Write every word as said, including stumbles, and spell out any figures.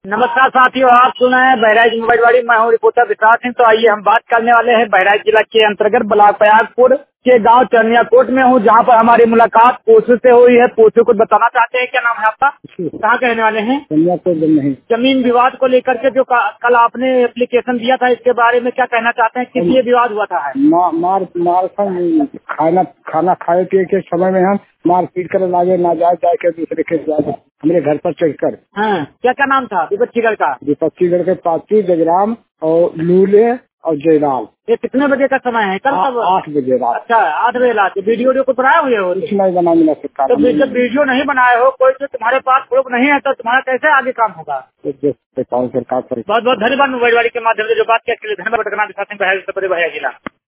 नमस्कार साथियों, आप सुना है बहराइच मोबाइलवाड़ी। मैं हूँ रिपोर्टर विकास सिंह। तो आइए हम बात करने वाले हैं बहराइच जिला के अंतर्गत ब्लॉक प्रयागपुर के गांव चरनियाकोट में हूँ, जहाँ पर हमारी मुलाकात पोषु से हुई है। पोषु कुछ बताना चाहते हैं। क्या नाम है आपका? कहाँ के रहने वाले हैं? चरनियाकोट नहीं। जमीन विवाद को लेकर के जो कल आपने एप्लीकेशन दिया था, इसके बारे में क्या कहना चाहते हैं? किस लिए विवाद हुआ था? मा, मार मार खाना खाना खाए पिए के समय में हम मारपीट कर लागे ना जाए जाए के दूसरे के हमारे घर पर चढ़कर। हाँ, क्या क्या नाम था विपक्षीगढ़ का? विपक्षीगढ़ के पाची, गजराम और लूले और जयलाल। ये कितने बजे का समय है? कल कब? आठ बजे रात। अच्छा, आठ बजे रात। वीडियो वीडियो कुछ बनाए हुए हो? कुछ नहीं बना मिला सरकार। तो जब वीडियो नहीं बनाए हो, कोई तो तुम्हारे पास प्रूफ नहीं है, तो तुम्हारा कैसे आगे काम होगा? सरकार पर बहुत बहुत धन्यवाद। मोबाइलवाड़ी के माध्यम से जो बात किया, धन्यवाद। भैया जिला।